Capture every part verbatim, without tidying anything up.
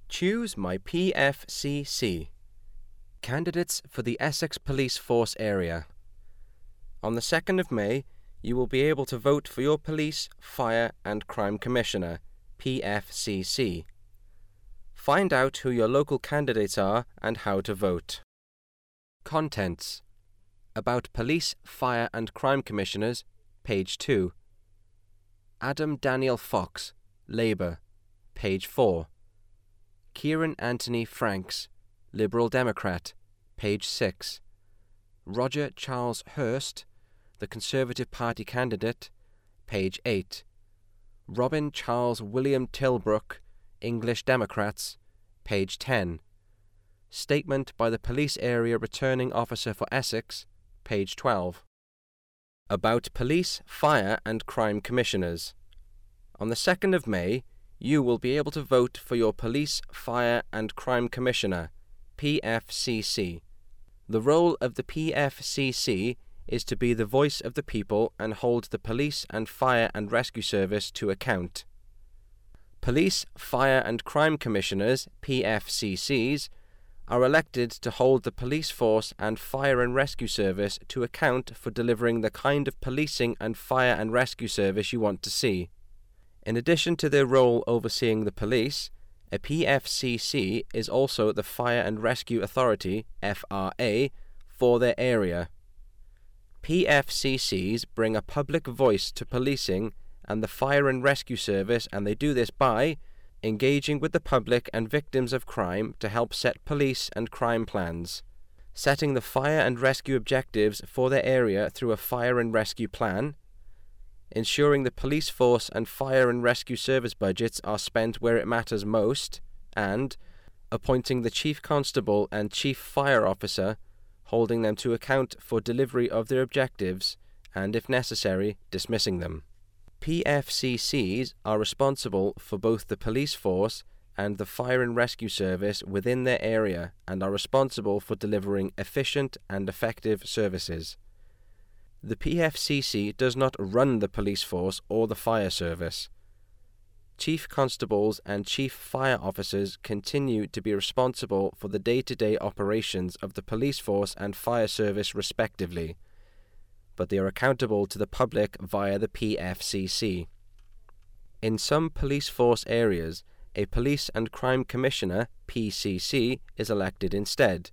Choose my P F C C. Candidates for the Essex Police Force area. On the second of May, you will be able to vote for your Police, Fire and Crime Commissioner, P F C C. Find out who your local candidates are and how to vote. Contents: About Police, Fire and Crime Commissioners, page two. Adam Daniel Fox, Labour, page four. Kieran Anthony Franks, Liberal Democrat, page six. Roger Charles Hurst, the Conservative Party candidate, page eight. Robin Charles William Tilbrook, English Democrats, page ten. Statement by the Police Area Returning Officer for Essex, page twelve. About Police, Fire and Crime Commissioners. On the second of May, you will be able to vote for your Police, Fire and Crime Commissioner, P F C C. The role of the P F C C is to be the voice of the people and hold the police and fire and rescue service to account. Police, Fire and Crime Commissioners, P F C Cs, are elected to hold the police force and fire and rescue service to account for delivering the kind of policing and fire and rescue service you want to see. In addition to their role overseeing the police, a P F C C is also the Fire and Rescue Authority, F R A, for their area. P F C Cs bring a public voice to policing and the fire and rescue service, and they do this by engaging with the public and victims of crime to help set police and crime plans, setting the fire and rescue objectives for their area through a fire and rescue plan, ensuring the police force and fire and rescue service budgets are spent where it matters most, and appointing the Chief Constable and Chief Fire Officer, holding them to account for delivery of their objectives and, if necessary, dismissing them. P F C Cs are responsible for both the police force and the fire and rescue service within their area and are responsible for delivering efficient and effective services. The P F C C does not run the police force or the fire service. Chief Constables and Chief Fire Officers continue to be responsible for the day-to-day operations of the police force and fire service respectively, but they are accountable to the public via the P F C C. In some police force areas, a Police and Crime Commissioner, P C C, is elected instead.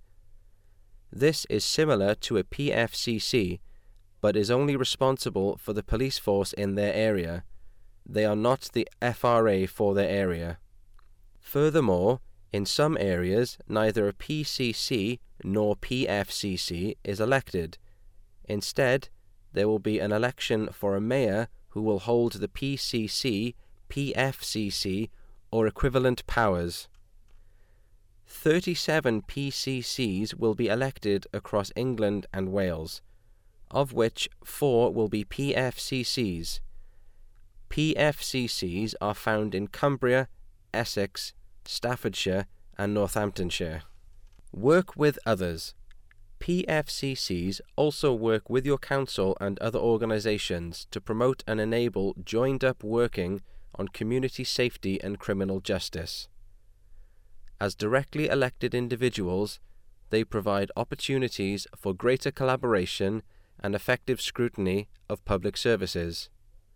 This is similar to a P F C C, but is only responsible for the police force in their area. They are not the F R A for their area. Furthermore, in some areas, neither a P C C nor P F C C is elected. Instead, there will be an election for a mayor who will hold the P C C, P F C C, or equivalent powers. thirty-seven P C Cs will be elected across England and Wales, of which four will be P F C Cs. P F C Cs are found in Cumbria, Essex, Staffordshire and Northamptonshire. Work with others. P F C Cs also work with your council and other organisations to promote and enable joined-up working on community safety and criminal justice. As directly elected individuals, they provide opportunities for greater collaboration and effective scrutiny of public services.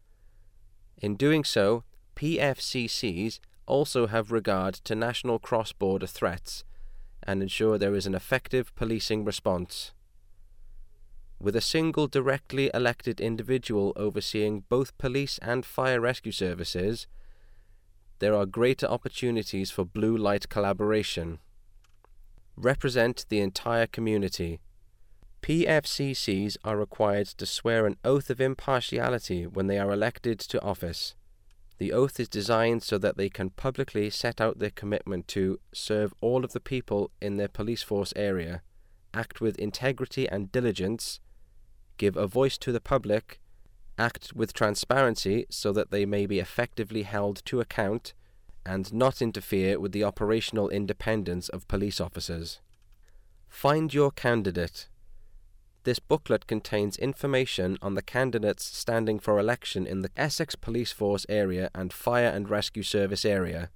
In doing so, P F C Cs also have regard to national cross-border threats and ensure there is an effective policing response. With a single directly elected individual overseeing both police and fire rescue services, there are greater opportunities for blue light collaboration. Represent the entire community. P F C Cs are required to swear an oath of impartiality when they are elected to office. The oath is designed so that they can publicly set out their commitment to serve all of the people in their police force area, act with integrity and diligence, give a voice to the public, act with transparency so that they may be effectively held to account, and not interfere with the operational independence of police officers. Find your candidate. This booklet contains information on the candidates standing for election in the Essex Police Force area and Fire and Rescue Service area.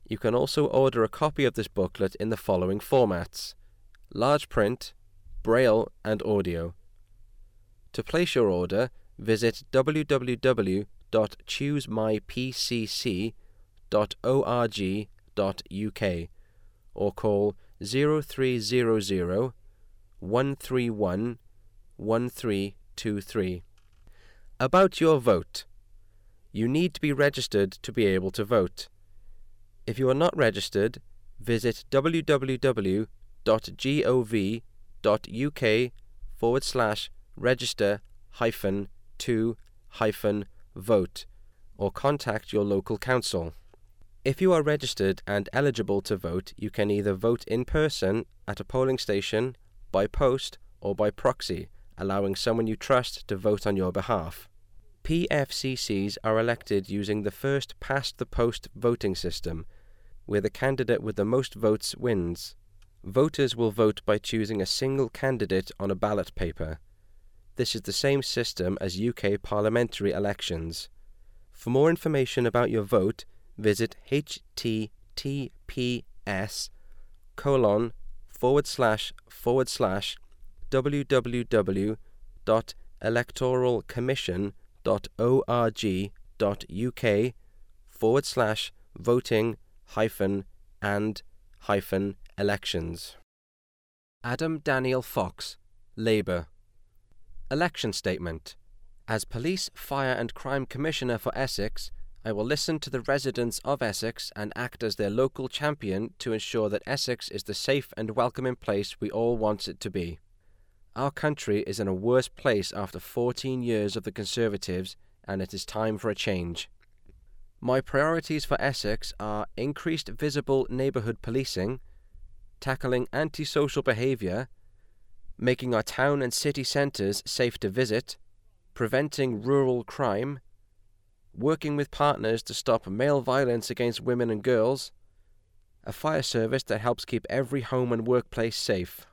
You can also order a copy of this booklet in the following formats: large print, braille and audio. To place your order, visit w w w dot choose my p c c dot org dot u k or call zero three zero zero, one three one, one three two three. About your vote. You need to be registered to be able to vote. If you are not registered, visit w w w dot gov dot u k forward slash register hyphen to hyphen vote or contact your local council. If you are registered and eligible to vote, you can either vote in person at a polling station, by post, or by proxy, allowing someone you trust to vote on your behalf. P F C Cs are elected using the first past the post voting system, where the candidate with the most votes wins. Voters will vote by choosing a single candidate on a ballot paper. This is the same system as U K parliamentary elections. For more information about your vote, visit https colon forward slash forward slash www dot electoralcommission dot org dot uk forward slash voting hyphen and hyphen elections. Adam Daniel Fox, Labour. Election Statement. As Police, Fire and Crime Commissioner for Essex, I will listen to the residents of Essex and act as their local champion to ensure that Essex is the safe and welcoming place we all want it to be. Our country is in a worse place after fourteen years of the Conservatives, and it is time for a change. My priorities for Essex are increased visible neighbourhood policing, tackling antisocial behaviour, making our town and city centres safe to visit, preventing rural crime, working with partners to stop male violence against women and girls, a fire service that helps keep every home and workplace safe.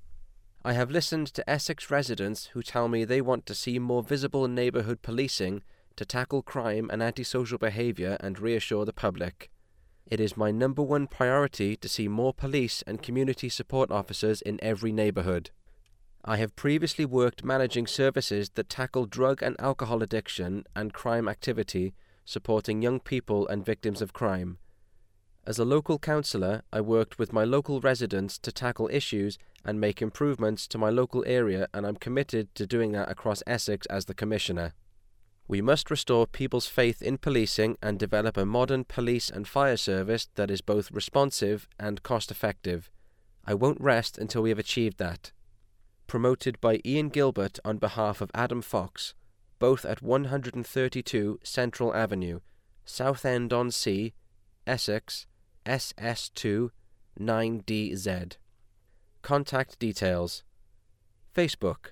I have listened to Essex residents who tell me they want to see more visible neighbourhood policing to tackle crime and antisocial behaviour and reassure the public. It is my number one priority to see more police and community support officers in every neighbourhood. I have previously worked managing services that tackle drug and alcohol addiction and crime activity, supporting young people and victims of crime. As a local councillor, I worked with my local residents to tackle issues and make improvements to my local area, and I'm committed to doing that across Essex as the Commissioner. We must restore people's faith in policing and develop a modern police and fire service that is both responsive and cost-effective. I won't rest until we have achieved that. Promoted by Ian Gilbert on behalf of Adam Fox, both at one hundred thirty-two Central Avenue, Southend-on-Sea, Essex, S S two nine D Z. Contact details. Facebook.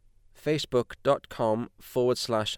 Facebook.com forward slash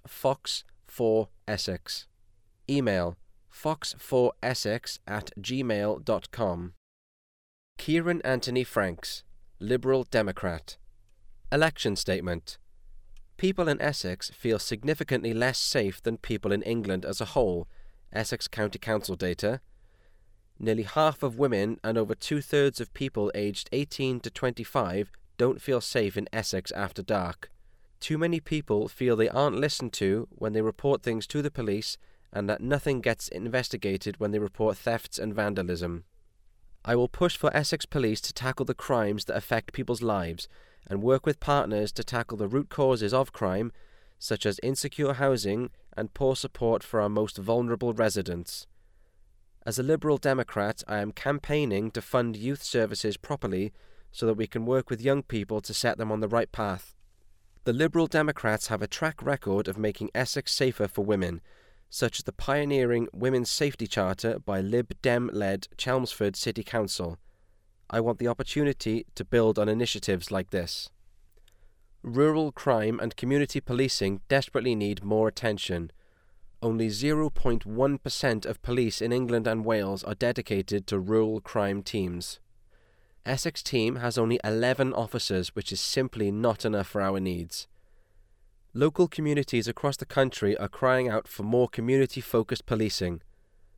Fox4Essex. Email fox four essex at gmail dot com. Kieran Anthony Franks, Liberal Democrat. Election Statement. People in Essex feel significantly less safe than people in England as a whole, Essex County Council data. Nearly half of women and over two-thirds of people aged eighteen to twenty-five don't feel safe in Essex after dark. Too many people feel they aren't listened to when they report things to the police, and that nothing gets investigated when they report thefts and vandalism. I will push for Essex Police to tackle the crimes that affect people's lives, and work with partners to tackle the root causes of crime, such as insecure housing and poor support for our most vulnerable residents. As a Liberal Democrat, I am campaigning to fund youth services properly so that we can work with young people to set them on the right path. The Liberal Democrats have a track record of making Essex safer for women, such as the pioneering Women's Safety Charter by Lib Dem-led Chelmsford City Council. I want the opportunity to build on initiatives like this. Rural crime and community policing desperately need more attention. Only zero point one percent of police in England and Wales are dedicated to rural crime teams. Essex team has only eleven officers, which is simply not enough for our needs. Local communities across the country are crying out for more community-focused policing.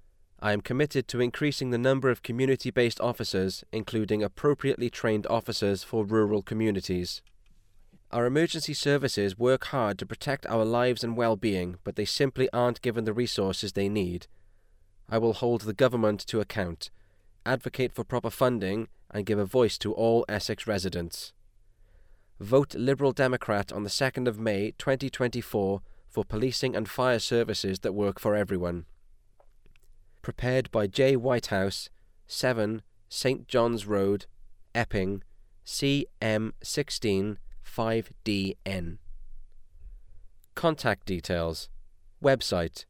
I am committed to increasing the number of community-based officers, including appropriately trained officers for rural communities. Our emergency services work hard to protect our lives and well-being, but they simply aren't given the resources they need. I will hold the government to account, advocate for proper funding, and give a voice to all Essex residents. Vote Liberal Democrat on the second of May twenty twenty-four for policing and fire services that work for everyone. Prepared by J. Whitehouse, seven Saint John's Road, Epping, C M sixteen five D N. Contact details. Website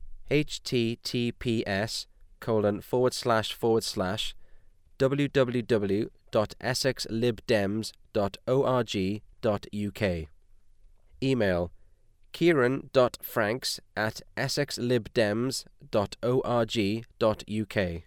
https colon forward slash forward slash www.essexlibdems.org.uk. Email kieran.franks at essexlibdems.org.uk.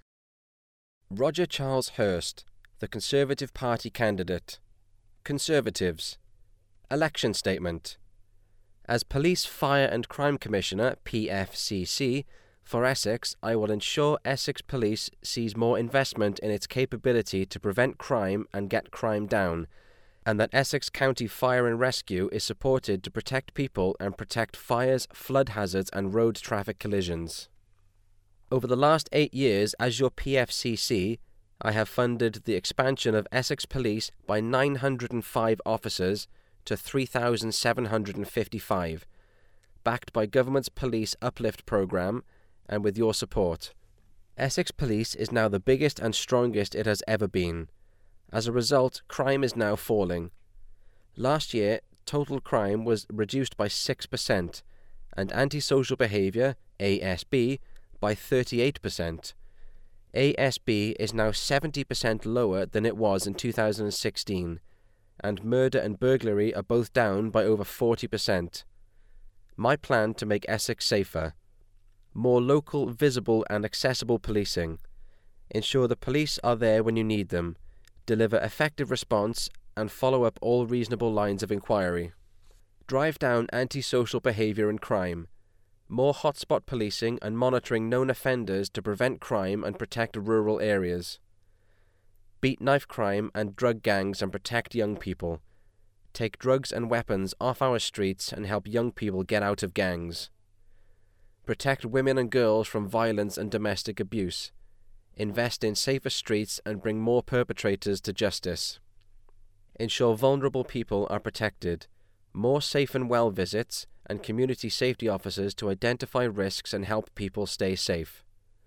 Roger Charles Hurst, the Conservative Party candidate. Conservatives. Election Statement. As Police, Fire and Crime Commissioner, P F C C, for Essex, I will ensure Essex Police sees more investment in its capability to prevent crime and get crime down, and that Essex County Fire and Rescue is supported to protect people and protect fires, flood hazards and road traffic collisions. Over the last eight years as your P F C C, I have funded the expansion of Essex Police by nine hundred five officers to three thousand seven hundred fifty-five, backed by government's Police Uplift programme and with your support. Essex Police is now the biggest and strongest it has ever been. As a result, crime is now falling. Last year, total crime was reduced by six percent, and antisocial behaviour, A S B, by thirty-eight percent. A S B is now seventy percent lower than it was in two thousand sixteen, and murder and burglary are both down by over forty percent. My plan to make Essex safer. More local, visible and accessible policing. Ensure the police are there when you need them. Deliver effective response and follow up all reasonable lines of inquiry. Drive down antisocial behaviour and crime. More hotspot policing and monitoring known offenders to prevent crime and protect rural areas. Beat knife crime and drug gangs and protect young people. Take drugs and weapons off our streets and help young people get out of gangs. Protect women and girls from violence and domestic abuse. Invest in safer streets and bring more perpetrators to justice. Ensure vulnerable people are protected. More safe and well visits and community safety officers to identify risks and help people stay safe.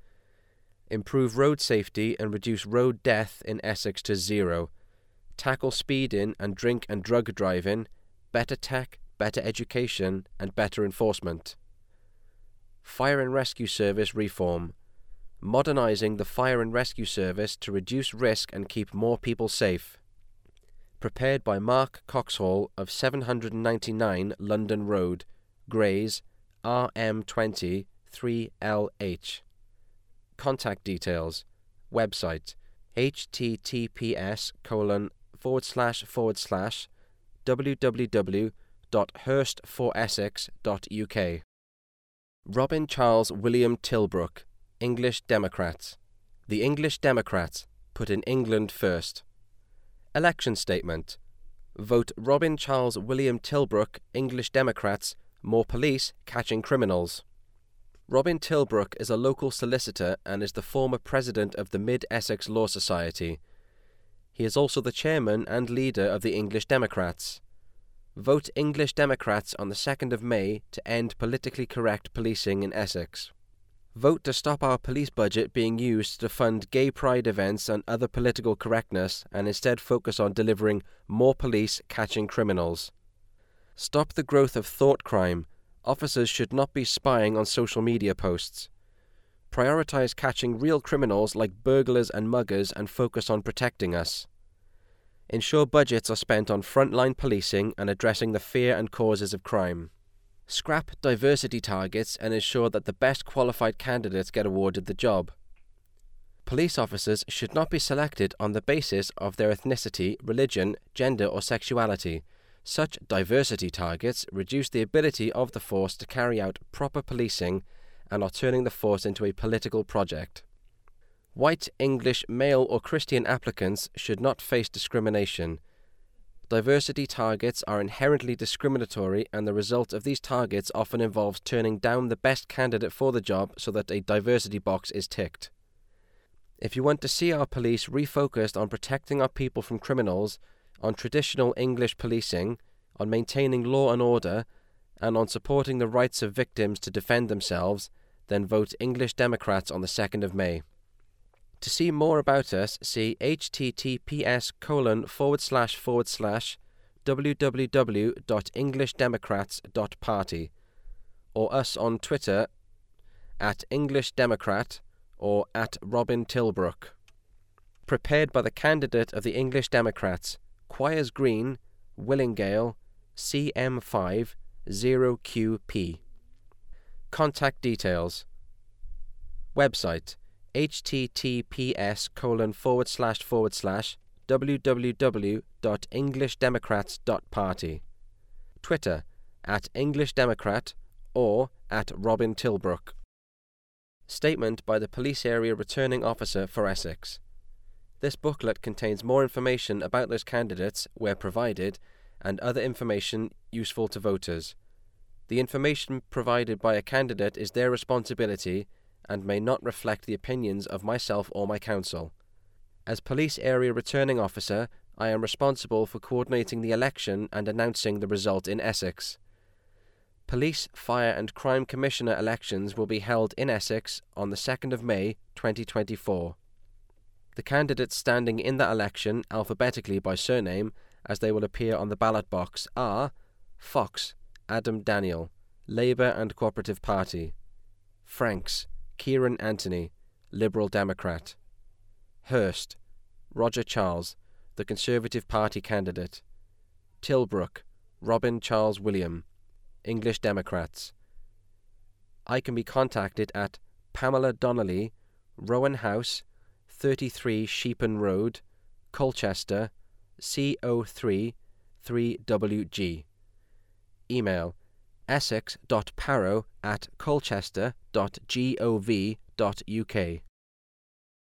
Improve road safety and reduce road death in Essex to zero. Tackle speeding and drink and drug driving, better tech, better education and better enforcement. Fire and Rescue Service reform. Modernising the Fire and Rescue Service to reduce risk and keep more people safe. Prepared by Mark Coxhall of seven hundred ninety-nine London Road, Grays, R M twenty three L H. Contact details. Website https colon forward slash forward slash www.hurstforessex.uk. Robin Charles William Tilbrook, English Democrats. The English Democrats, put in England first. Election Statement. Vote Robin Charles William Tilbrook, English Democrats, more police catching criminals. Robin Tilbrook is a local solicitor and is the former president of the Mid-Essex Law Society. He is also the chairman and leader of the English Democrats. Vote English Democrats on the second of May to end politically correct policing in Essex. Vote to stop our police budget being used to fund gay pride events and other political correctness and instead focus on delivering more police catching criminals. Stop the growth of thought crime. Officers should not be spying on social media posts. Prioritize catching real criminals like burglars and muggers and focus on protecting us. Ensure budgets are spent on frontline policing and addressing the fear and causes of crime. Scrap diversity targets and ensure that the best qualified candidates get awarded the job. Police officers should not be selected on the basis of their ethnicity, religion, gender or sexuality. Such diversity targets reduce the ability of the force to carry out proper policing and are turning the force into a political project. White, English, male or Christian applicants should not face discrimination. Diversity targets are inherently discriminatory, and the result of these targets often involves turning down the best candidate for the job so that a diversity box is ticked. If you want to see our police refocused on protecting our people from criminals, on traditional English policing, on maintaining law and order, and on supporting the rights of victims to defend themselves, then vote English Democrats on the second of May. To see more about us, see https colon forward slash forward slash www.englishdemocrats.party, or us on Twitter at English Democrat or at Robin Tilbrook. Prepared by the candidate of the English Democrats, Quires Green, Willingale, C M five zero Q P. Contact details. Website https colon forward slash forward slash www.englishdemocrats.party. Twitter at English Democrat or at Robin Tilbrook. Statement by the Police Area Returning Officer for Essex. This booklet contains more information about those candidates, where provided, and other information useful to voters. The information provided by a candidate is their responsibility and may not reflect the opinions of myself or my council. As Police Area Returning Officer, I am responsible for coordinating the election and announcing the result in Essex. Police, Fire and Crime Commissioner elections will be held in Essex on the second of May twenty twenty-four. The candidates standing in that election alphabetically by surname, as they will appear on the ballot box, are Fox, Adam Daniel, Labour and Cooperative Party; Franks, Kieran Anthony, Liberal Democrat; Hurst, Roger Charles, the Conservative Party candidate; Tilbrook, Robin Charles William, English Democrats. I can be contacted at Pamela Donnelly, Rowan House, thirty-three Sheepan Road, Colchester, C O three three W G. Email essex dot parrow at colchester dot gov dot uk.